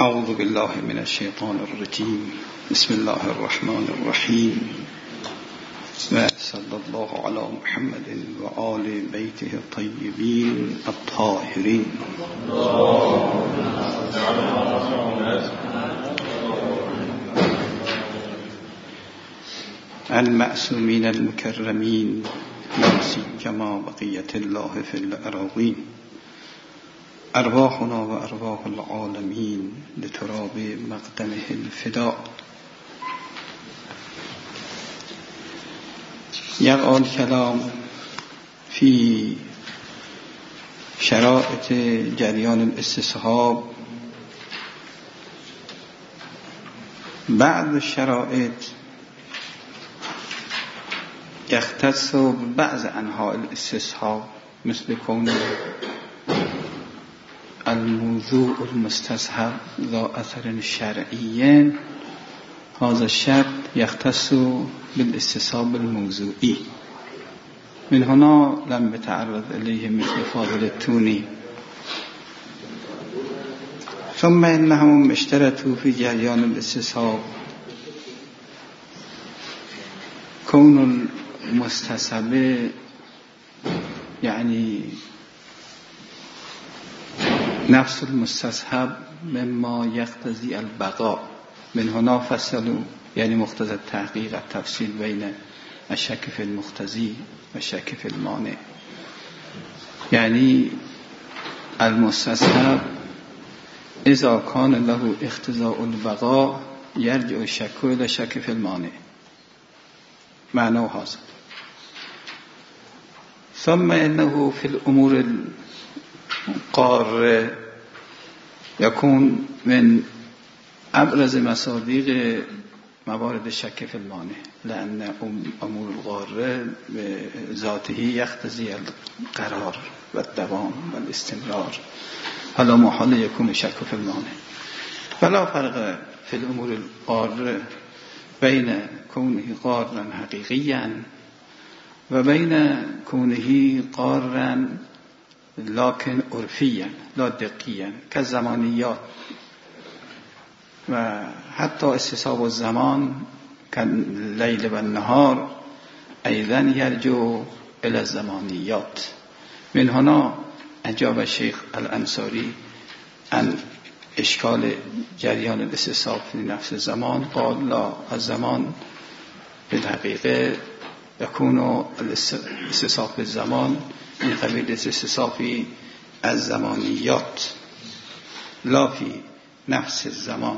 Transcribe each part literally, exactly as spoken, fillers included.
اعوذ بالله من الشیطان الرجیم. بسم الله الرحمن الرحیم و صلی الله علی محمد و آل بیته الطیبین الطاهرین. المعصومین المکرمین لا سیما بقیة الله فی الأراضین. ارواحنا و ارواح العالمین لتراب مقدمه الفداء. یقع الکلام فی شرائط جریان الاستصحاب. بعض الشرائط يختص ببعض انواع الاستصحاب مثل كون الموضوع المستصحب ذا اثر شرعي. هذا الشرط يختص بالاستصحاب الموضوعي، من هنا لم يتعرض إليه مثل فاضل التوني. ثم إنهم اشترطوا في جريان الاستصحاب كون المستصحب يعني نفس المستصحب مما يقتضي البقاء. من هنا فصلوا يعني مقتضى التحقيق التفصيل بين الشك في المقتضي والشك في المانع. يعني المستصحب إذا كان له اقتضاء البقاء يرجع الشك إلى الشك في المانع. معناه هذا. ثم إنه في الأمور القارة يكون من أبرز مصادیق موارد شك في المانع، لأن أمور القارة بذاته يقتضي القرار والدوام والاستمرار، فلا محال يكون الشك في المانع. فلا فرق في الأمور القارة بين كونه قارا حقيقيا وبين كونه قارا لكن عرفيا لا دقيا كالزمانيات. و حتى استصحاب الزمان كالليل والنهار أيضا يرجع إلى الزمانيات. من هنا أجاب الشيخ الأنصاري عن إشكال جريان الاستصحاب في نفس الزمان. قال لا، الزمان في الحقيقة يكون الاستصحاب في الزمان من قبيل الاستصحاب في الزمانيات لا في نفس الزمان.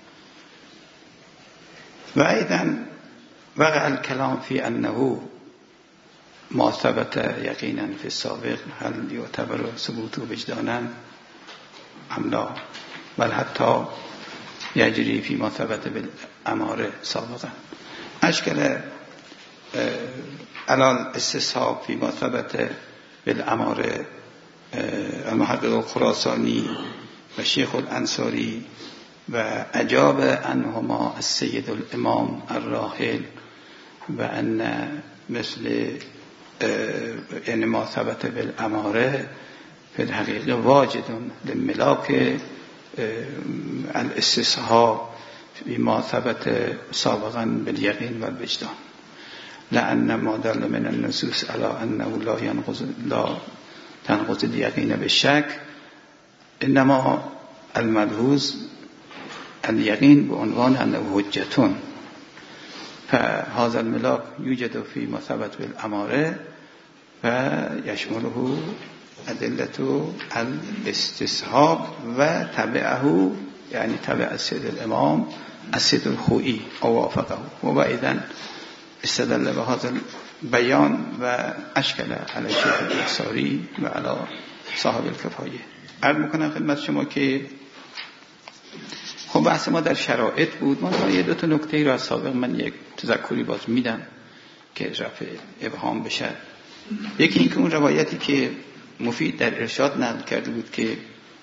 وأيضا وقع الكلام في أنه ما ثبت يقينا في السابق هل يعتبر ثبوته وجدانا أم لا، بل حتى يجري فيما ثبت بالأمارة سابقا. أشكال على الاستصحاب فيما ثبت بالأمارة المحقق الخراساني والشيخ الأنصاري، وأجاب عنهما السيد الإمام الراحل بأن مثل يعني ما ثبت بالأمارة في الحقيقة واجد لملاك الاستصحاب بما ثبت سابقا باليقين والوجدان، لأن ما دل من النصوص على أنه لا ينقض لا تنقض اليقين بالشك، إنما الملحوظ اليقين بعنوان أنه حجة. فهذا الملاك يوجد فيما ثبت بالأمارة فيشمله أدلة الاستصحاب وتبعه يعني تبع السيد الإمام السيد الخوئي أو وافقه. وإذن استدل بهذا البيان وأشكل على الشيخ الأنصاري وعلى صاحب الكفاية. عرض میکنم خدمت شما که خب بحث ما در شرایط بود. من یه دو تا نکته را از سابق من یک تذکری باز میدم که رفع ابهام بشه. یکی این که اون روایتی که مفید در ارشاد نقل کرده بود که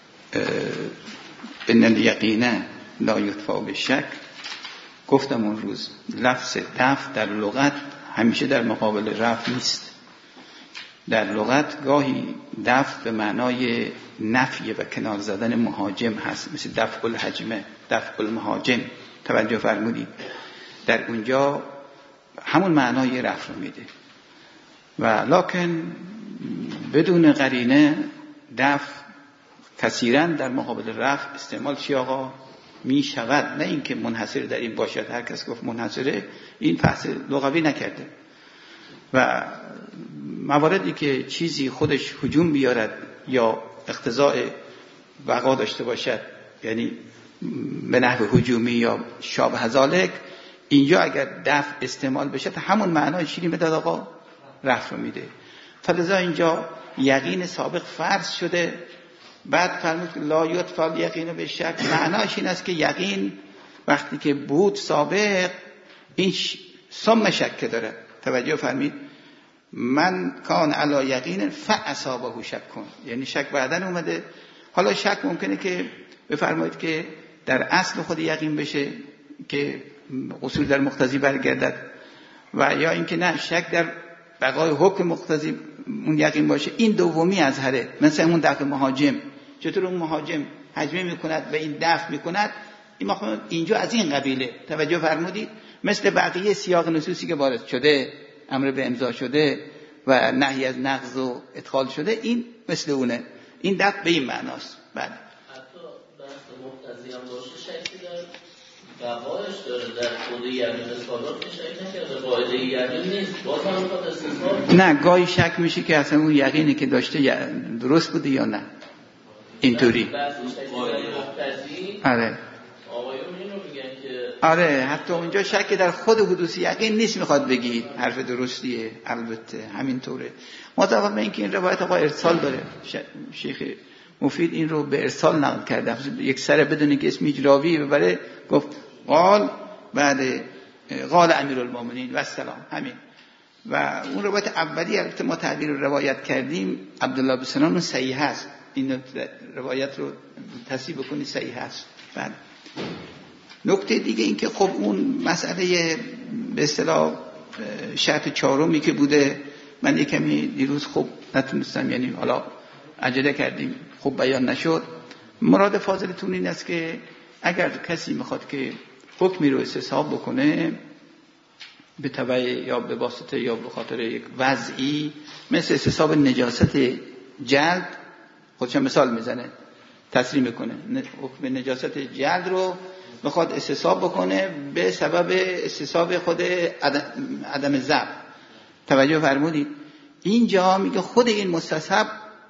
ان الیقین لا یطفأ بالشک، گفتم اون روز لفظ دفع در لغت همیشه در مقابل رفع نیست. در لغت گاهی دفع به معنای نفی و کنار زدن مهاجم هست، مثل دفع الهجمه، دفع المهاجم. توجه فرمودید در اونجا همون معنای رفع رو میده. و لکن بدون قرینه دفع کثیراً در مقابل رفع استعمال چی آقا می شود، نه اینکه منحصر در این باشد. هر کس گفت منحصره این بحث لغوی نکرده. و مواردی که چیزی خودش هجوم بیارد یا اقتضاء بقا داشته باشد، یعنی به نحو هجومی یا شابه ذالک، اینجا اگر دفع استعمال بشه همون معنای چی میده آقا؟ رفع رو میده. فلذا اینجا یقین سابق فرض شده، بعد فرمود لا یطفل یقین به شک. معناش این است که یقین وقتی که بود سابق این سم شک داره. توجه فرمید من کان علی یقین فاصابه شک کن، یعنی شک بعدن اومده. حالا شک ممکنه که بفرمایید که در اصل خود یقین بشه که اصول در مقتضی برگردد، و یا اینکه نه شک در بقای حکم مقتضی اون یقین باشه. این دومی اظهره. مثلا اون دفع مهاجم، چطور اون مهاجم هجمه میکند و این دفع میکند، این مخصوصا اینجا از این قبیله. توجه فرمودید مثل بقیه سیاق نصوصی که وارد شده، امر به امضا شده و نهی از نقض و ادخال شده، این مثل اونه. این دفع به این معناست. بله حتی بحث مقتضی هم باشه شکی در بقایش داره، در خود یقین سابق شک نکرده، قاعده یقین نیست، باز هم میخواد استثبات. نه گاهی شک میشه که اصلا اون یقینی که داشته درست بوده یا نه. اینطوری آره آقایون اینو میگن که آره حتی اونجا شک در خود حدوث یقین نیست. میخواد بگید حرف درستیه، البته همینطوره. مضافاً به اینکه این روایت آقا ارسال داره، شیخ مفید این رو به ارسال نقل کرده. یک سر بدون که اسم راوی ببره گفت قال بعد قال امیرالمومنین و السلام، همین. و اون روایت اولی البته ما تعبیر رو روایت کردیم عبدالله بن سنان صحیح هست. این روایت رو تصحیح بکنید صحیح هست. بعد نکته دیگه این که خب اون مسئله به اصطلاح شرط چهارمی که بوده، من یک کمی دیروز خب نتونستم، یعنی حالا عجله کردیم خب بیان نشد. مراد فاضلتون این است که اگر کسی میخواد که حکمی رو استصحاب بکنه به تبع یا به واسطه یا به خاطر یک وضعی، مثل استصحاب نجاست جلد، خودش مثال میزنه تصریح میکنه حکم نجاست جلد رو میخواد استصحاب بکنه به سبب استصحاب خود عدم, عدم ضبط. توجه فرمودید اینجا میگه خود این مستصحب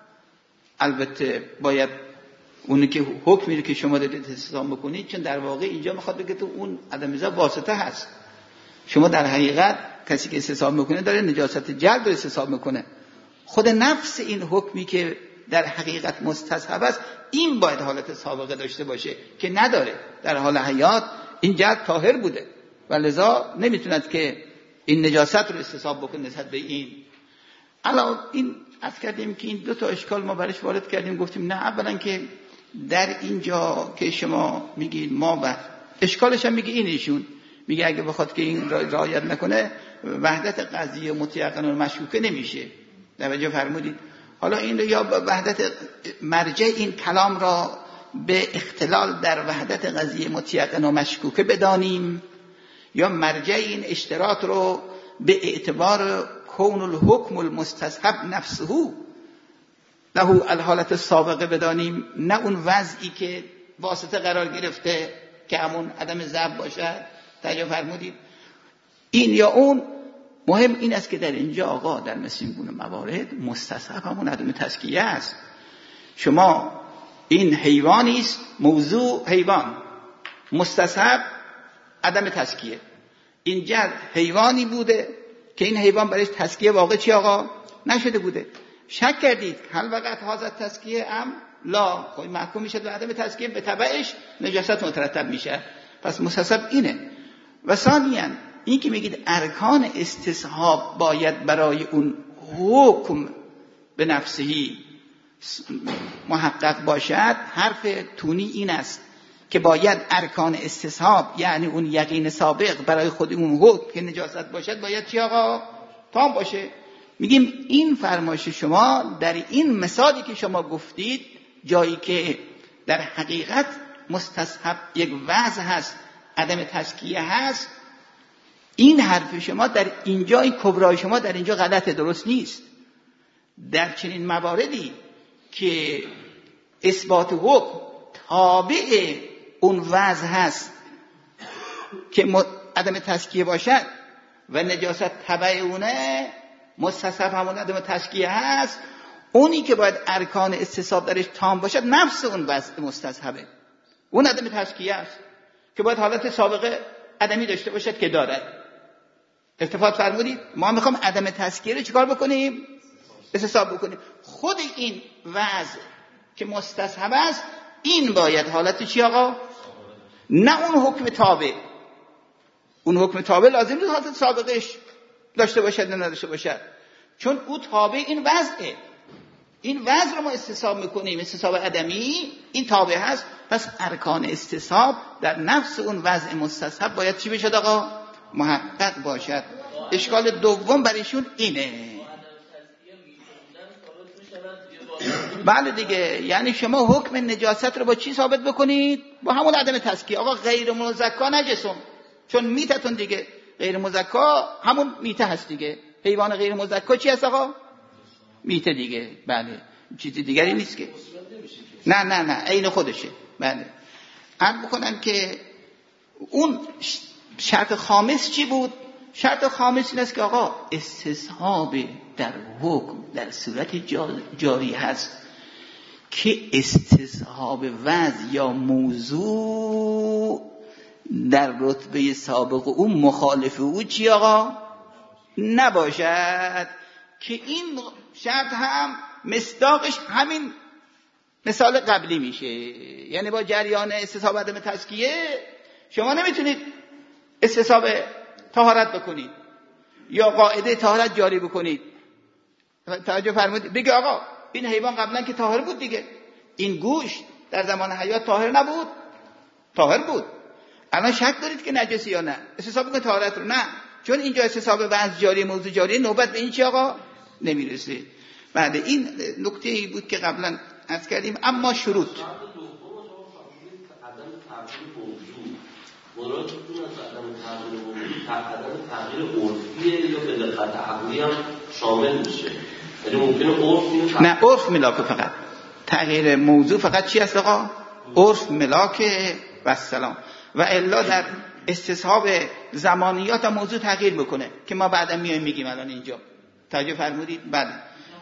البته باید اونی که حکمی رو که شما دارید استصحاب بکنید، چون در واقع اینجا میخواد بگه تو اون عدم ضبط واسطه هست. شما در حقیقت کسی که استصحاب میکنه داره نجاست جلد رو استصحاب میکنه. خود نفس این حکمی که در حقیقت مستصحب است این باید حالت سابقه داشته باشه که نداره. در حال حیات این جلد طاهر بوده و لذا نمیتوند که این نجاست رو استصحاب بکنه نسبت به این. الان این عرض کردیم که این دو تا اشکال ما برش وارد کردیم. گفتیم نه اولا که در اینجا که شما میگید ما و اشکالش هم میگه این ایشون میگه اگه بخواد که این رعایت نکنه وحدت قضیه متیقن و مشکوکه نمیشه. توجه فرمودید. حالا این رو یا وحدت مرجع این کلام را به اختلال در وحدت قضیه متیقن و مشکوکه بدانیم، یا مرجع این اشتراط رو به اعتبار کون الحکم المستصحب نفسه له الحالت سابقه بدانیم، نه اون وضعی که واسطه قرار گرفته که همون عدم ضبط باشد. توجه فرمودید. این یا اون. مهم این است که در اینجا آقا در مثل این گونه موارد مستصحب همون عدم تزکیه است. شما این حیوانی است، موضوع حیوان، مستصحب عدم تزکیه. این جد حیوانی بوده که این حیوان برایش تزکیه واقع چی آقا نشده بوده. شک کردید هل وقت حاضر تزکیه ام لا، خب محکوم میشه به عدم تزکیه، به تبعش نجاست مترتب میشه. پس مستصحب اینه. و ثانیاً این که میگید ارکان استصحاب باید برای اون حکم به نفسهی محقق باشد، حرف تونی این است که باید ارکان استصحاب یعنی اون یقین سابق برای خود اون حکم که نجاست باشد باید چی آقا تام باشه. میگیم این فرمایش شما در این مثالی که شما گفتید، جایی که در حقیقت مستصحب یک وضع هست، عدم تزکیه هست، این حرف شما در اینجای کبرای شما در اینجا غلط، درست نیست. در چنین مواردی که اثبات حکم تابع اون وضع هست که عدم تزکیه باشد و نجاست تبع اونه، مستصحب همون عدم تزکیه هست، اونی که باید ارکان استصحاب درش تام باشد نفس اون وضع مستصحبه، اون عدم تزکیه است که باید حالت سابقه عدمی داشته باشد که دارد. التفات فرمودید؟ ما میخوام عدم تزکیه رو چیکار بکنیم؟ استصحاب بکنیم. خود این وضع که مستصحب است، این باید حالت چی آقا؟ نه اون حکم تابع. اون حکم تابع لازم نیست حالت سابقش داشته باشد نه نداشته باشد، چون او تابع این وضعه. این وضع رو ما استصحاب میکنیم، استصحاب عدمی این تابع هست. پس ارکان استصحاب در نفس اون وضع مستصحب باید چی بشد آقا؟ محقق باشد. اشکال دوم برایشون اینه. بله دیگه، یعنی شما حکم نجاست رو با چی ثابت بکنید؟ با همون عدم تزکیه. آقا غیر مزکا نجسم، چون میتتون دیگه، غیر مزکا همون میته هست دیگه. حیوان غیر مزکا چی هست آقا؟ میته دیگه. بله، چیزی دیگری نیست که. نه نه نه عین خودشه. بله. عرض بکنم که اون شرط خامس چی بود؟ شرط خامس این است که آقا استصحاب در حکم در صورت جاری هست که استصحاب وضع یا موضوع در رتبه سابق او مخالف او چی آقا؟ نباشد. که این شرط هم مصداقش همین مثال قبلی میشه. یعنی با جریان استصحاب عدم تزکیه شما نمیتونید استصحاب طهارت بکنید یا قاعده طهارت جاری بکنید. توجه فرمودید؟ بگه آقا این حیوان قبلا که طاهر بود دیگه، این گوشت در زمان حیات طاهر نبود؟ طاهر بود. الان شک دارید که نجسی یا نه؟ استصحاب بکنید طهارت رو؟ نه، چون اینجا استصحاب وضع جاری موضوع جاری، نوبت به این چی آقا نمیرسه. بعد این نکته ای بود که قبلا عرض کردیم. اما شروط عدم تغییر عرفیه یا به دقت عقلی هم شامل میشه؟ یعنی ممکنه عرف نه، عرف ملاکه فقط. تغییر موضوع فقط چی هست آقا؟ عرف ملاکه و السلام. و الا در استصحاب زمانیات هم موضوع تغییر بکنه که ما بعدا میایم میگیم الان اینجا. توجه فرمودید؟ بله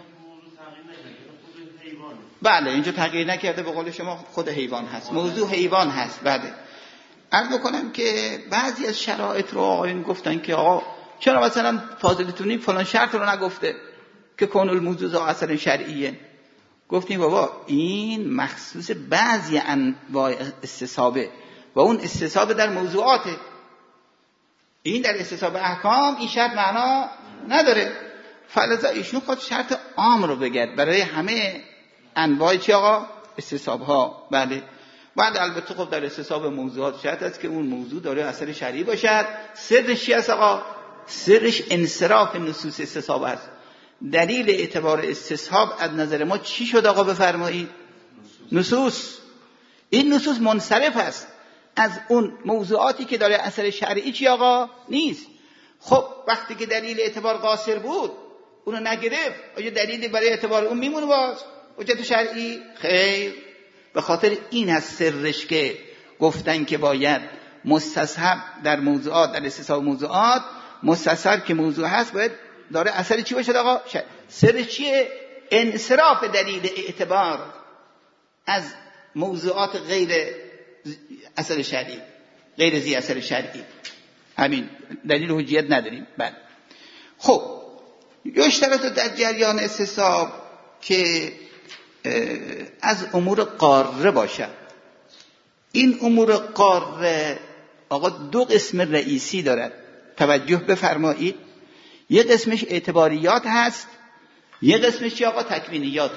بله، اینجا تغییر نکرده، به قول شما خود حیوان هست، موضوع حیوان هست. بله. عرض بکنم که بعضی از شرایط رو آقایون گفتن که آقا چرا مثلا فاضلتونی فلان شرط رو نگفته که کون الموضوع اثر شرعیه؟ گفتیم بابا این مخصوص بعضی انواع استصحابه و اون استصحاب در موضوعاته. این در استصحاب احکام این شرط معنا نداره. فلذا ایشون خود شرط عام رو بگرد برای همه انواع چی آقا؟ استصحاب ها. بله. بعد البته خب در استصحاب موضوعات شرط است که اون موضوع داره اثر شرعی باشد. سرش چی است آقا؟ سرش انصراف نصوص استصحاب است. دلیل اعتبار استصحاب از نظر ما چی شد آقا بفرمایید؟ نصوص. این نصوص منصرف است از اون موضوعاتی که داره اثر شرعی چی آقا؟ نیست. خب وقتی که دلیل اعتبار قاصر بود اونو نگرفت، آیا دلیلی برای اعتبار اون میمونه باز؟ حجت شرعی؟ خیر. به خاطر این هست سرش که گفتن که باید مستصحب در موضوعات، در استصحاب موضوعات، مستصحب که موضوع هست باید داره اثر چی باشه آقا؟ سر چیه؟ انصراف دلیل اعتبار از موضوعات غیر اثر شرعی، غیر زی اثر شرعی. همین دلیل حجیت نداریم. بله. خب یشترط در جریان استصحاب که از امور قاره باشد. این امور قاره آقا دو قسم رئیسی دارد، توجه بفرمایید. یه قسمش اعتباریات هست، یه قسمش چی آقا؟ تکوینیات.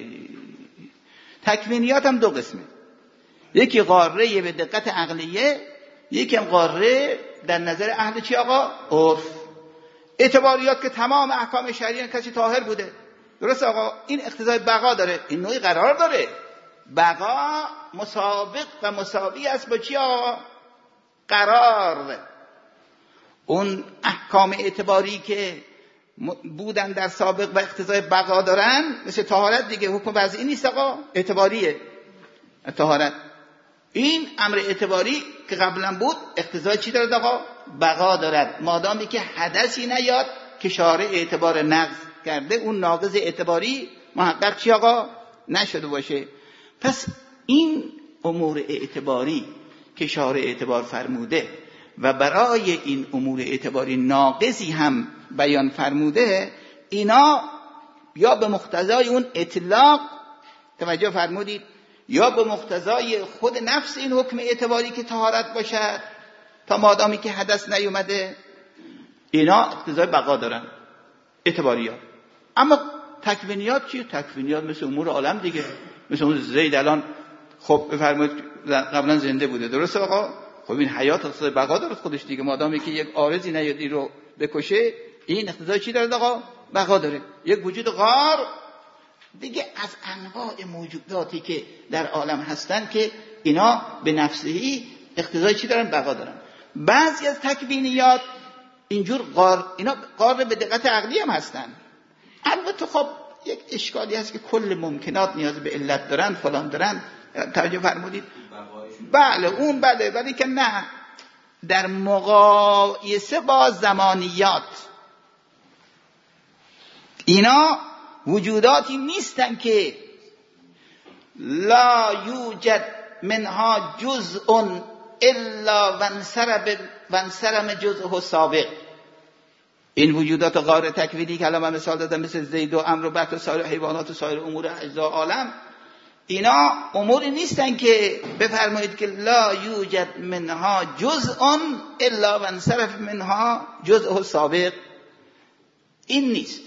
تکوینیات هم دو قسمه، یکی قاره به دقت عقلیه، یکی هم قاره در نظر اهل چی آقا؟ عرف. اعتباریات که تمام احکام شرعی کسی طاهر بوده. درست آقا؟ این اقتضای بقا داره، این نوعی قرار داره. بقا مسابق و مساوی است با چی آقا؟ قرار. اون احکام اعتباری که بودن در سابق و اقتضای بقا دارن، مثل طهارت دیگه، حکم وضعی نیست آقا، اعتباریه طهارت. این امر اعتباری که قبلا بود اقتضای چی دارد آقا؟ بقا دارد. مادامی که حدثی نیاد که شارع اعتبار نقض کرده، اون ناقض اعتباری محقق چی آقا؟ نشده باشه. پس این امور اعتباری که شارع اعتبار فرموده و برای این امور اعتباری ناقضی هم بیان فرموده، اینا یا به مقتضای اون اطلاق، توجه فرمودید، یا به مقتضای خود نفس این حکم اعتباری که طهارت باشد تا مادامی که حدث نیومده، اینا اقتضای بقا دارن اعتباریات. اما تکوینیات چیه؟ تکوینیات مثل امور عالم دیگه، مثل اون زید الان خب بفرمایید قبلا زنده بوده، درسته آقا؟ خب این حیات اقتضای بقا داره خودش دیگه، مادامی که یک عارضی نیادی رو بکشه، این اقتضای چی داره آقا؟ بقا داره. یک وجود غار دیگه از انواع موجوداتی که در عالم هستن که اینا به نفسهی اقتضای چی دارن؟ بقا دارن. بعضی از تکوینیات اینجور غار، اینا غار به دقت عقلی هم هستن. البته خب یک اشکالی هست که کل ممکنات نیاز به علت دارن، فلان دارن، توجه فرمودید؟ بله اون بله، ولی که نه، در مقایسه با زمانیات اینا وجوداتی نیستن که لا یوجد منها جزء الا وانصرم جزءه سابق. این وجودات غار تکوینی که الان من مثال دادم، مثل زید و عمرو و بط و سایر حیوانات و سایر امور اجزا عالم، اینا اموری نیستن که بفرمایید که لا یوجد منها جزء الا وانصرف منها جزءه سابق. این نیست،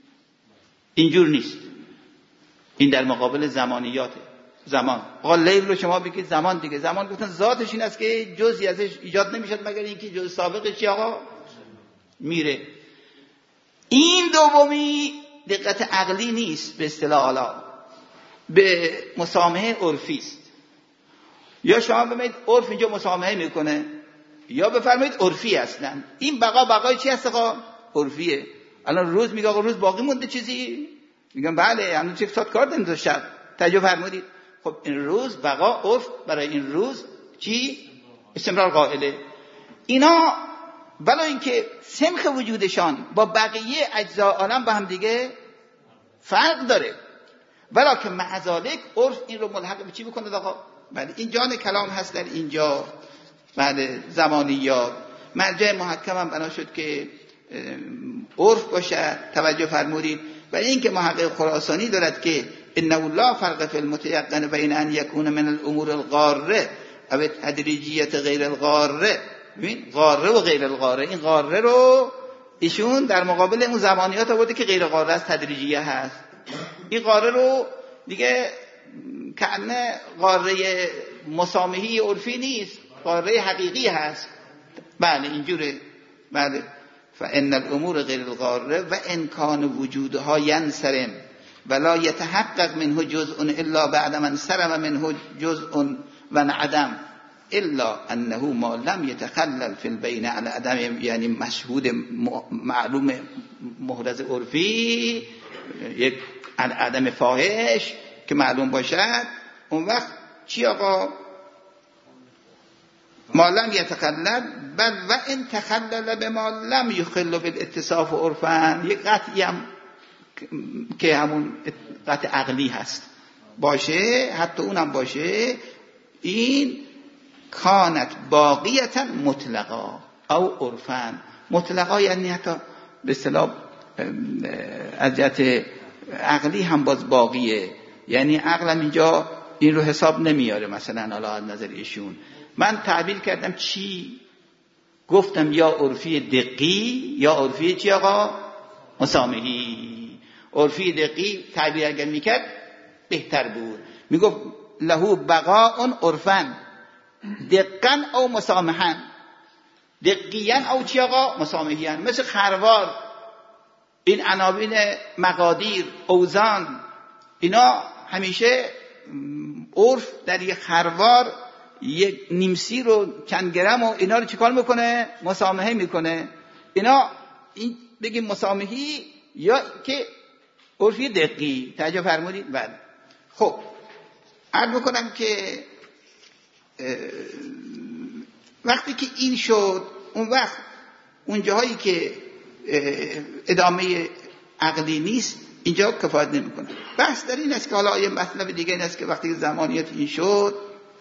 اینجور نیست. این در مقابل زمانیاته. زمان قال لیل رو شما بگید زمان دیگه، زمان گفتن ذاتش این است که جزئی ازش ایجاد نمیشد مگر اینکه جزء سابقش چی آقا؟ میره. این دومی دقت عقلی نیست به اصطلاح، حالا به مسامحه عرفی است. یا شما ببینید عرف اینجا مسامحه میکنه، یا بفرمایید عرفی هستن. این بقا بقای چی هست آقا؟ عرفیه. الان روز میگه آقا روز باقی مونده چیزی؟ میگم بله هنوز یک ساعت کار داریم تا شب. توجه فرمودید؟ خب این روز بقا عرف برای این روز چی؟ استمرار قائله. اینا ولی اینکه سمخ وجودشان با بقیه اجزا عالم با هم دیگه فرق داره، ولی که مع ذالک عرف این رو ملحق به چی بکنه آقا؟ بله این جان کلام هست در اینجا. بله زمانیات مرجع محکم هم بنا شد که عرف باشه. توجه فرمودید؟ و این که محقق خراسانی دارد که انه لا فرق فی المتیقن بین ان یکون من الامور الغاره او تدریجیت غیر الغاره. ببین غاره و غیر الغاره، این غاره رو ایشون در مقابل اون زمانیات آورده که غیر غاره است، تدریجیه هست. این غاره رو دیگه کأنه غاره مسامحی عرفی نیست، غاره حقیقی هست. بله اینجوره. بله فان الامور غیر الغاره و ان کان وجودها ینصرم ولا يتحقق منه جزء الا بعد من انصرم منه جزء و عدم الا انه ما لم يتخلل في البين على عدم، یعنی مشهود معلوم محرز عرفی، یک عدم فاحش که معلوم باشد، اون وقت چی آقا؟ ما لم يتخلل بل و ان تخلل بما لم يخل بالاتصاف عرفا. یک قطعی هم که همون قطع عقلی هست باشه، حتی اونم باشه، این کانت باقیتا مطلقا او عرفا. مطلقا یعنی حتی به اصطلاح از جهت عقلی هم باز باقیه، یعنی عقلم اینجا این رو حساب نمیاره. مثلا حالا از نظر ایشون من تعبیر کردم چی؟ گفتم یا عرفی دقی یا عرفی چی آقا؟ مسامحی. عرفی دقی تعبیر اگر میکرد بهتر بود، میگفت له بقاء عرفا دقا او مسامحا. دقیقاً او چی آقا؟ مسامحیان. مثل خروار، این عناوین مقادیر، اوزان، اینا همیشه عرف در یک خروار یک نیمسی رو چند گرم و اینا رو چیکار میکنه؟ مسامحه میکنه. اینا این بگیم مسامحی یا که عرفی دقیقی. توجه فرمودید؟ بله. خب عرض میکنم که وقتی که این شد، اون وقت اون جاهایی که ادامه عقلی نیست اینجا کفایت نمیکنه. بحث در این است که حالا یه مطلب دیگه این است که وقتی زمانیت این شد،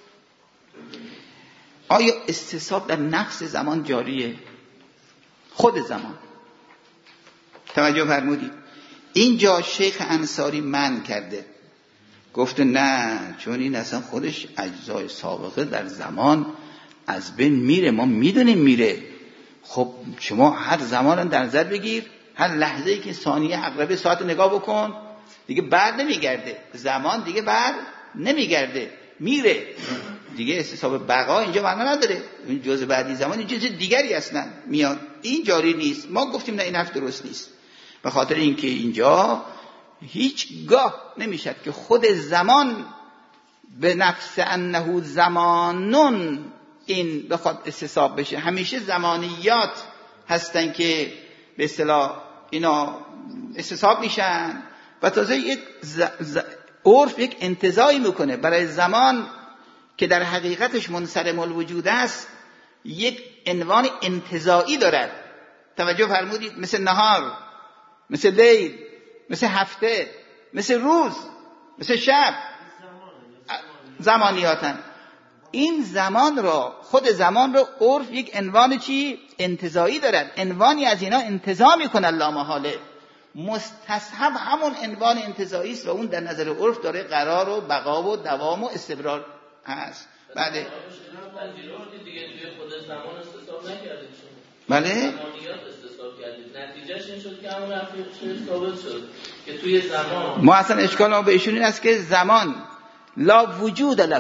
آیا استصحاب در نفس زمان جاریه؟ خود زمان. توجه فرمودید؟ اینجا شیخ انصاری منع کرده، گفته نه، چون این اصلا خودش اجزای سابقه در زمان از بین میره، ما میدونیم میره. خب شما هر زمان در نظر بگیر، هر لحظه‌ای که ثانیه عقربه ساعت نگاه بکن، دیگه بر نمیگرده زمان، دیگه بر نمیگرده، میره دیگه. استصحاب بقا اینجا معنا نداره. این جزء بعدی زمان این چیز دیگری اصلا میاد، این جاری نیست. ما گفتیم نه، این حرف درست نیست، به خاطر اینکه اینجا هیچگاه نمیشد که خود زمان به نفس انه زمانون این بخواد استصحاب بشه. همیشه زمانیات هستن که به اصطلاح اینا استصحاب میشن و تازه یک ز... ز... عرف یک انتزاعی میکنه برای زمان که در حقیقتش منصرم الوجود است، یک عنوان انتزاعی دارد. توجه فرمودید؟ مثل نهار، مثل لیل، مثل هفته، مثل روز، مثل شب، زمانیاتن. این زمان را، خود زمان را عرف یک عنوان چی؟ انتزاعی دارد. عنوانی از اینا انتزاع میکنه لامحاله. مستصحب همون عنوان انتزاعی است و اون در نظر عرف داره قرار و بقا و دوام و استمرار هست. بله. بله. نتیجهش این شد که همون رفیقش ثابت شد که توی زمان ما اصلا اشکال ما به ایشون این است که زمان لا وجود له،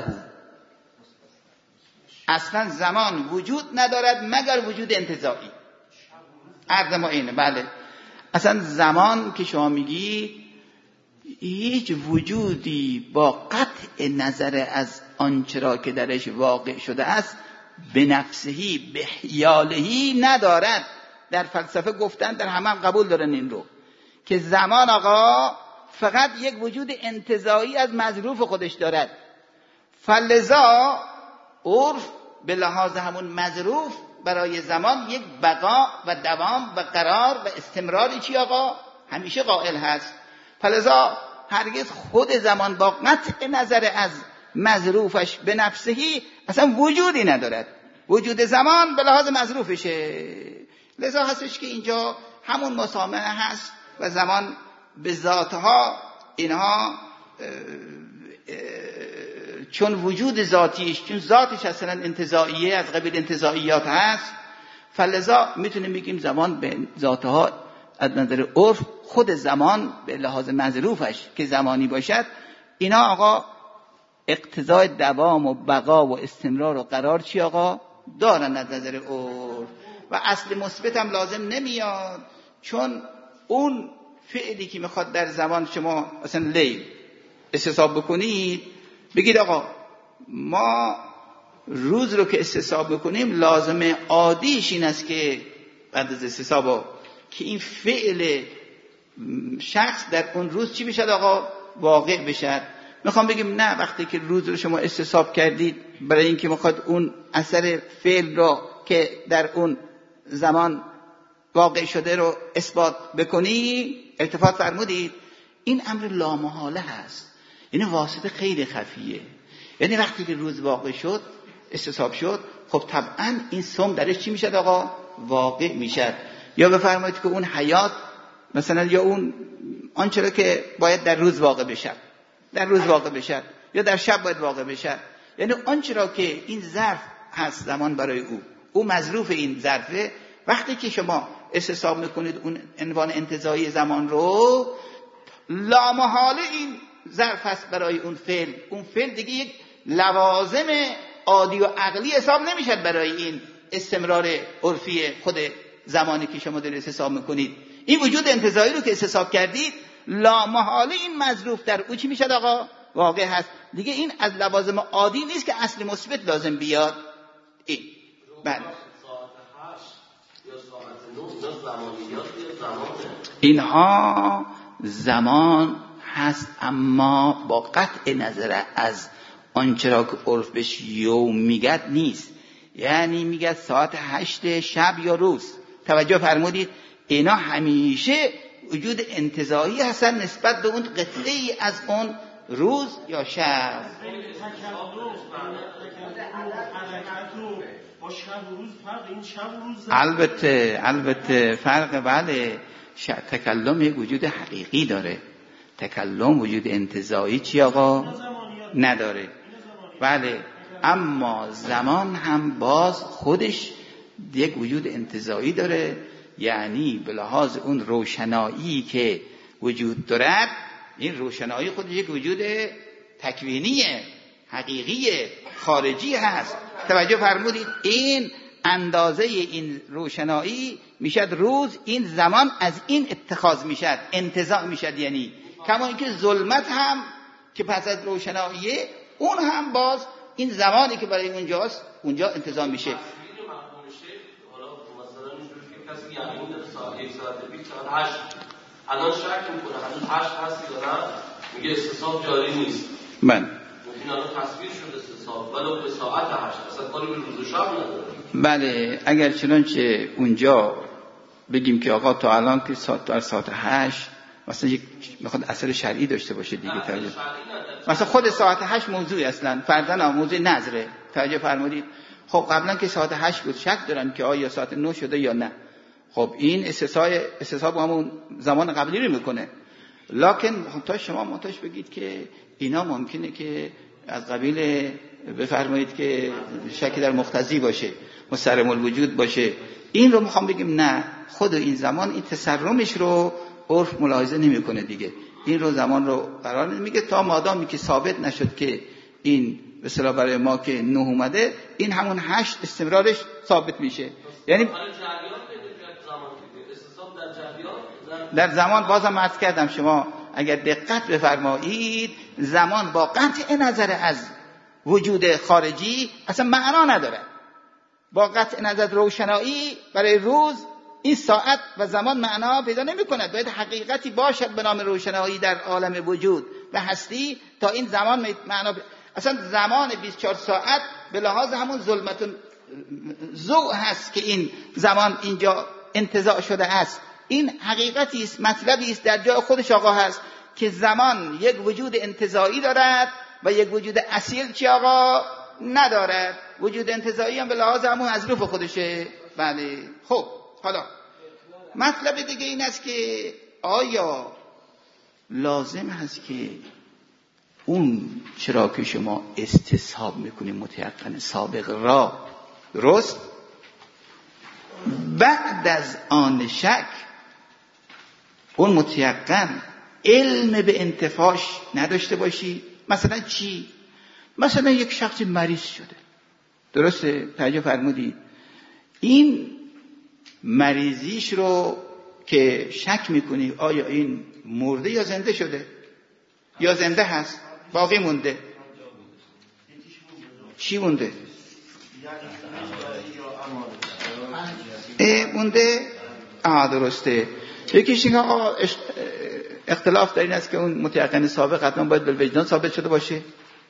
اصلا زمان وجود ندارد مگر وجود انتزاعی. عرض ما اینه. بله. اصلا زمان که شما میگی هیچ وجودی با قطع نظر از آنچه را که درش واقع شده است به نفسهی به حیالهی ندارد. در فلسفه گفتن، در همه هم قبول دارن این رو، که زمان آقا فقط یک وجود انتزاعی از مظروف خودش دارد. فلذا عرف به لحاظ همون مظروف برای زمان یک بقا و دوام و قرار و استمراری چی آقا؟ همیشه قائل هست. فلذا هرگز خود زمان با قطع نظر از مظروفش به نفسهی اصلا وجودی ندارد. وجود زمان به لحاظ مظروفشه. لذا هستش که اینجا همون مسامحه هست و زمان به ذاتها اینها اه اه چون وجود ذاتیش، چون ذاتش اصلا انتزاعیه، از قبیل انتزاعیات هست، فلذا میتونیم بگیم زمان به ذاتها از نظر عرف خود زمان به لحاظ مظروفش که زمانی باشد، اینا آقا اقتضای دوام و بقا و استمرار و قرار چی آقا دارن از نظر عرف و اصل مثبت هم لازم نمیاد. چون اون فعلی که میخواد در زمان شما مثلا لیل استصحاب بکنید، بگید آقا ما روز رو که استصحاب بکنیم لازم عادیش این است که بعد از استصحاب که این فعل شخص در اون روز چی بشد آقا؟ واقع بشد. میخوام بگیم نه، وقتی که روز رو شما استصحاب کردید برای اینکه میخواد اون اثر فعل رو که در اون زمان واقع شده رو اثبات بکنی، التفات فرمودید، این امر لامحاله هست. این واسطه خیلی خفیه. یعنی وقتی که روز واقع شد، استصحاب شد، خب طبعا این سم درش چی میشد آقا؟ واقع میشد. یا بفرمایید که اون حیات مثلا، یا اون آنچه را که باید در روز واقع بشد در روز واقع بشد، یا در شب باید واقع بشد. یعنی آنچه را که این ظرف هست زمان برای او، او مظروف این ظرفه، وقتی که شما استصحاب میکنید اون عنوان انتزاعی زمان رو، لامحاله این ظرف هست برای اون فعل. اون فعل دیگه یک لوازم عادی و عقلی حساب نمیشد برای این استمرار عرفی خود زمانی که شما دارید حساب میکنید. این وجود انتزاعی رو که حساب کردید لامحاله این مظروف در او چی میشد آقا؟ واقع هست دیگه. این از لوازم عادی نیست که اصل مثبت لازم بیاد. این بله اینها زمان هست، اما با قطع نظر از آنچه را که عرف بهش یوم میگد نیست. یعنی میگد ساعت هشت شب یا روز. توجه فرمودید اینا همیشه وجود انتزاعی هستن نسبت به اون قطعه ای از اون روز یا شب. البته البته فرق بله. تکلم یک وجود حقیقی داره، تکلم وجود انتزاعی چی آقا؟ نداره. بله اما زمان هم باز خودش یک وجود انتزاعی داره، یعنی به لحاظ اون روشنایی که وجود دارد، این روشنایی خودش یک وجود تکوینیه، حقیقیه، خارجی هست. توجه فرمودید این اندازه این روشنایی میشد روز، این زمان از این اتخاذ میشد، انتزاع میشد. یعنی کما اینکه ظلمت هم که پس از روشناییه اون هم باز این زمانی که برای اونجاست اونجا انتزاع میشه. الان شک میکنه هنوز هشت هستی دارم میگه استصحاب جاری نیست. من این الان تصویر شده استصحاب ولو به ساعت هشت اصلا کاری به روز و شب نداره. بله اگر چنانچه اونجا بگیم که آقا تا الان که ساعت در ساعت هشت مثلا یک میخواد اثر شرعی داشته باشه دیگه. توجه مثلا خود ساعت هشت موضوعی اصلا فردن موضوع نظره. توجه فرمودید خب قبلا که ساعت هشت بود شک دارن که آیا ساعت نه شده یا نه. خب این استصحاب استصحاب همون زمان قبلی رو میکنه. لکن تا شما منتاش بگید که اینا ممکنه که از قبیل بفرمایید که شکی در مقتضی باشه، مسترم الوجود باشه. این رو میخوام بگیم نه، خود این زمان این تسرمش رو عرف ملاحظه نمیکنه دیگه. این رو زمان رو قرار نمیگه تا مادامی که ثابت نشد که این به اصطلاح برای ما که نه اومده، این همون هشت استمرارش ثابت میشه. یعنی در زمان بازم عرض کردم شما اگر دقت بفرمایید زمان با قطع نظر از وجود خارجی اصلا معنا نداره. با قطع نظر روشنایی برای روز این ساعت و زمان معنا پیدا نمی کند. باید حقیقتی باشد به نام روشنایی در عالم وجود و هستی تا این زمان معنا ب... اصلا زمان بیست و چهار ساعت به لحاظ همون ظلمت ضوء هست که این زمان اینجا انتزاع شده است. این حقیقتی است، مطلبی است در جای خودش آقا هست که زمان یک وجود انتزاعی دارد و یک وجود اصیل چی آقا ندارد. وجود انتزاعی هم به لحاظ همون از روح خودشه. بله خب حالا مطلب دیگه این است که آیا لازم هست که اون چرا که شما استصحاب میکنید متیقن سابق را درست بعد از آن شک اون متیقن علم به انتفاش نداشته باشی؟ مثلا چی؟ مثلا یک شخص مریض شده، درسته؟ توجه فرمودید این مریضیش رو که شک میکنی آیا این مرده یا زنده شده یا زنده هست باقی مونده، چی مونده؟ اه مونده؟ آه درسته. یکیش این آقا اختلاف در این است که اون متیقن سابق حتما باید بالوجدان ثابت شده باشه،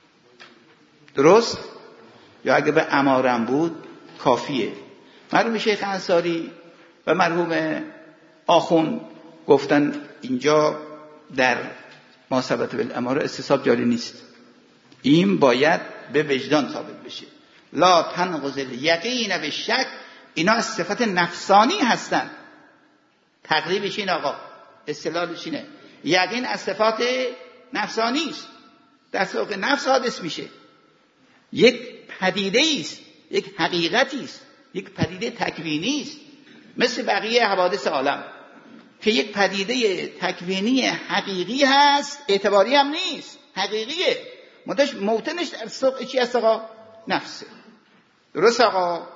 درست؟ یا اگه به امارم بود کافیه. مرحوم شیخ انصاری و مرحوم آخوند گفتن اینجا در ما ثبت بالاماره استصحاب جاری نیست، این باید به وجدان ثابت بشه. لا تنقض الیقین بالشک، اینا از صفت نفسانی هستن. تقریبش این آقا اصطلاحش اینه، یقین از صفات نفسانی است، در سوق نفس حادث میشه. یک پدیده است، یک حقیقتی است، یک پدیده تکوینی است، مثل بقیه حوادث عالم که یک پدیده تکوینی حقیقی هست، اعتباری هم نیست، حقیقیه. مدش موتنش در سوق چی هست آقا؟ نفسه. درست آقا؟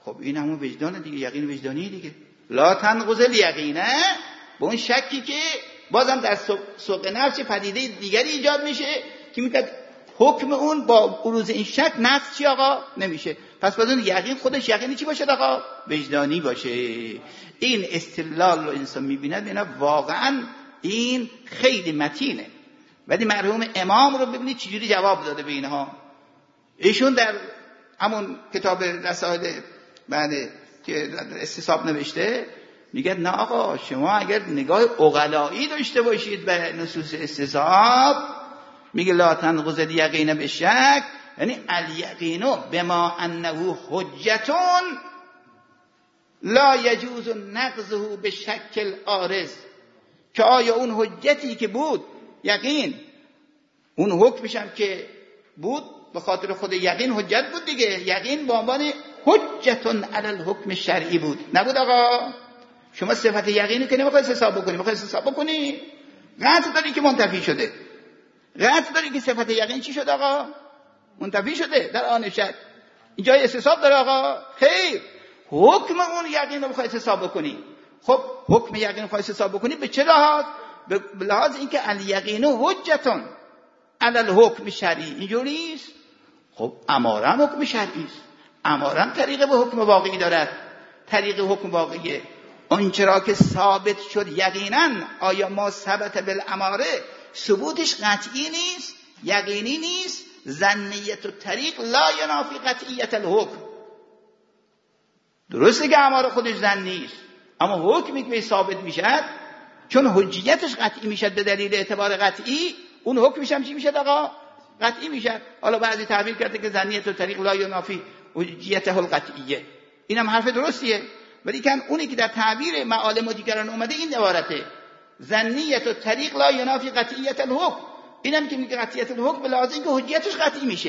خب این همون وجدان دیگه، یقین وجدانی دیگه. لا تنقض الیقینه، به اون شکی که بازم در سوق نفس پدیده دیگری ایجاد میشه که میگه حکم اون با بروز این شک نقض چی آقا نمیشه. پس باید اون یقین خودش یقینی چی باشه آقا؟ وجدانی باشه. این استدلال رو انسان میبیند اینا واقعا این خیلی متینه. ولی مرحوم امام رو ببینید چجوری جواب داده به اینها. ایشون در همون کتاب رسائل بله که استصحاب نوشته میگه نه آقا، شما اگر نگاه عقلایی داشته باشید به نصوص استصحاب، میگه لا تنقض الیقین بالشک، یعنی الیقین بما انه حجتون لا یجوز نقضه به شکل عارض، که آیا اون حجتی که بود یقین، اون حکمش هم که بود به خاطر خود یقین حجت بود دیگه، یقین به عنوان حجتون علی الحکم شرعی بود، نبود آقا. شما صفت یقینی که نمیخوای حساب بکنی، میخوای حساب بکنی قطع داری که منتفی شده، قطع داری که صفت یقین چی شد آقا؟ منتفی شده در آن شک. اینجا استصحاب داره آقا؟ خیر، حکم اون یقین رو میخوای حساب بکنی. خب حکم یقین خواهی حساب بکنی به چه لحاظ؟ به لحاظ اینکه الیقین حجتون علی الحکم شرعی، اینجوری است. خب اماره هم حکم شرعی است، اماره هم طریق به حکم واقعی دارد، طریق حکم واقعیه. آنچه را که ثابت شد یقینا، آیا ما ثبت بالاماره ثبوتش قطعی نیست، یقینی نیست؟ ظنیت الطریق لا ینافی قطعیت الحکم. درسته که اماره خودش ظنی نیست، اما حکمی که ثابت میشد چون حجیتش قطعی میشد به دلیل اعتبار قطعی، اون حکمش هم چی میشد آقا؟ قطعی میشد. حالا بعضی تعبیر کرده که ظنیت الطریق لا ینافی حجیته القطعیه، اینم حرف درستیه، ولی کن اونی که در تعبیر معالم و دیگران اومده این عبارته، ظنیت الطریق لا ینافی قطعیت الحکم. اینم که میگه قطعیت الحکم به لحاظ اینکه حجیتش قطعی میشه.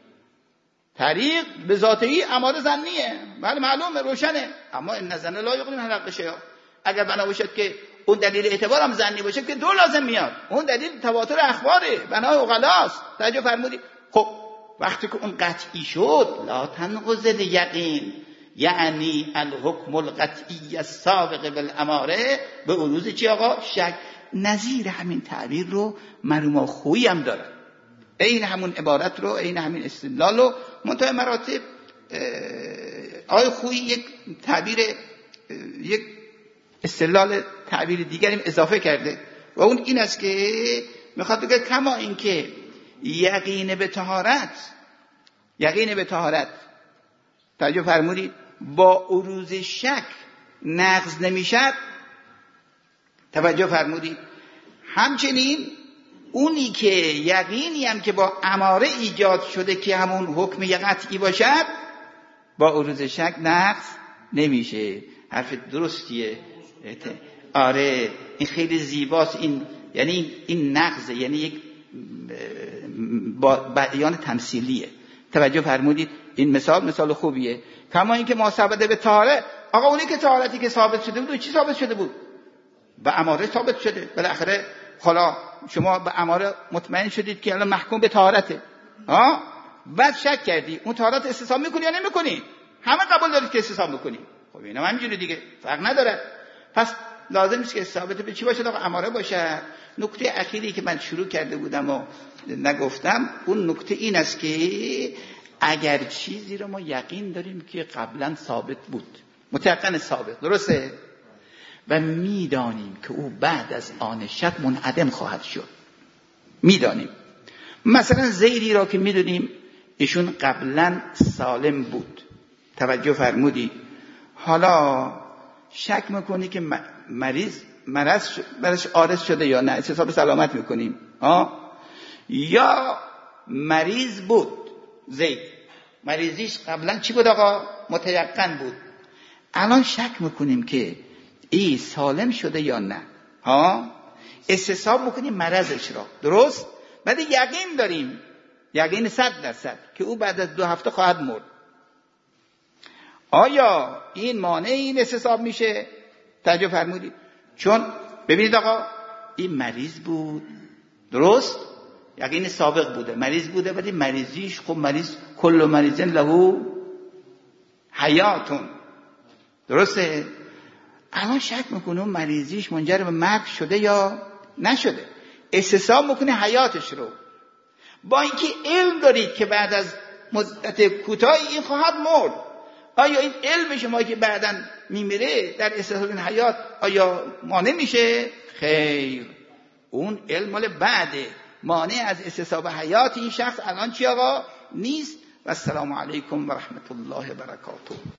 طریق به ذاتی اماره ظنیه، بله معلومه روشنه، اما ان ظن لا یغنی عن الحق شیئا. اگر بنا باشد که اون دلیل اعتبار هم ظنی باشه که دو لازم میاد، اون دلیل تواتر اخباره، بنای عقلاست. توجه فرمودید؟ خب وقتی که اون قطعی شد، لا تنقض الیقین، یعنی الحکم القطعی السابق بالاماره، به عروض چی آقا؟ شک. نظیر همین تعبیر رو مرحوم خویی هم داره، این همون عبارت رو، این همین استدلال رو منتهی مراتب آقای خویی یک تعبیر، یک استدلال تعبیر دیگری اضافه کرده و اون این است که میخواد بگه کما این که یقین به طهارت، یقین به طهارت توجه فرمودید با عروض شک نقض نمیشد، توجه فرمودید، همچنین اونی که یقینی هم که با اماره ایجاد شده که همون حکم قطعی باشد، با عروض شک نقض نمیشه. حرف درستیه. آره این خیلی زیباست، این یعنی این نقض، یعنی یک با بیان تمثیلیه. توجه فرمودید؟ این مثال مثال خوبیه. کما اینکه ما ثابت به طهارت، آقا اونی که طهارتی که ثابت شده بود، چی ثابت شده بود؟ به اماره ثابت شده. بالاخره حالا شما به اماره مطمئن شدید که الان محکوم به طهارته، ها؟ بعد شک کردی، اون طهارت استصحاب میکنی یا نمیکنی؟ همه قبول دارید که استصحاب میکنی. خب اینا همینجوری دیگه، فرق نداره. پس لازم نیست که ثابت به چی باشه؟ آقا اماره باشه. نکته اخیری که من شروع کرده بودم و نگفتم، اون نکته این است که اگر چیزی رو ما یقین داریم که قبلا ثابت بود، متيقن ثابت، درسته؟ و میدانیم که او بعد از آن شک منعدم خواهد شد، میدانیم. مثلا زیدی را که میدونیم ایشون قبلا سالم بود، توجه فرمودی، حالا شک میکنی که مریض مرض برش عارض شده یا نه، حساب سلامت میکنیم ها، یا مریض بود زید، مریضیش قبلا چی بود آقا؟ متیقن بود. الان شک میکنیم که ای سالم شده یا نه، ها، استصحاب میکنیم مرضش را، درست؟ بعد یقین داریم، یقین صد درصد که او بعد از دو هفته خواهد مرد. آیا این مانع این استصحاب میشه؟ توجه فرمودید؟ چون ببینید آقا این مریض بود، درست؟ یقین سابق بوده، مریض بوده، ولی مریضیش خب مریض کل مریضن له حیاتون. درسته؟ الان شک میکنه اون مریضیش منجر به مرگ شده یا نشده، استصحاب میکنه حیاتش رو، با اینکه علم دارید که بعد از مدت کوتاهی این خواهد مرد. آیا این علم شما که بعداً میمیره در استصحاب این حیات آیا مانع میشه؟ خیر، اون علم مال بعده. مانع از استصحاب حیات این شخص الان چی آقا؟ نیست. و السلام علیکم و رحمت الله و برکاته.